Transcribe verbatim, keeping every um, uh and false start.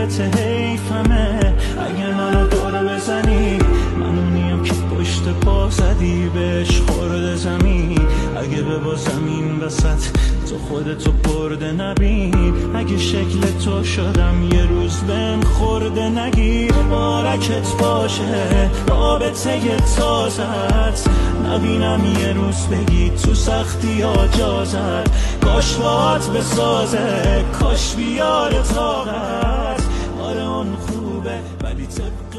حیفته حیفمه اگه منو دور بزنی، منونیم که پشت پا زدی بهش خورده زمین. اگه ببازم این وسط تو خودتو برده نبین، اگه شکل تو شدم یه روز بهم خورده نگیر. مبارکت باشه رابطه تازت، نبینم یه روز بگی تو سختی ها جازت. کاش باهات بسازه، کاش بیاره طاقت. آره اون خوبه ولی طبق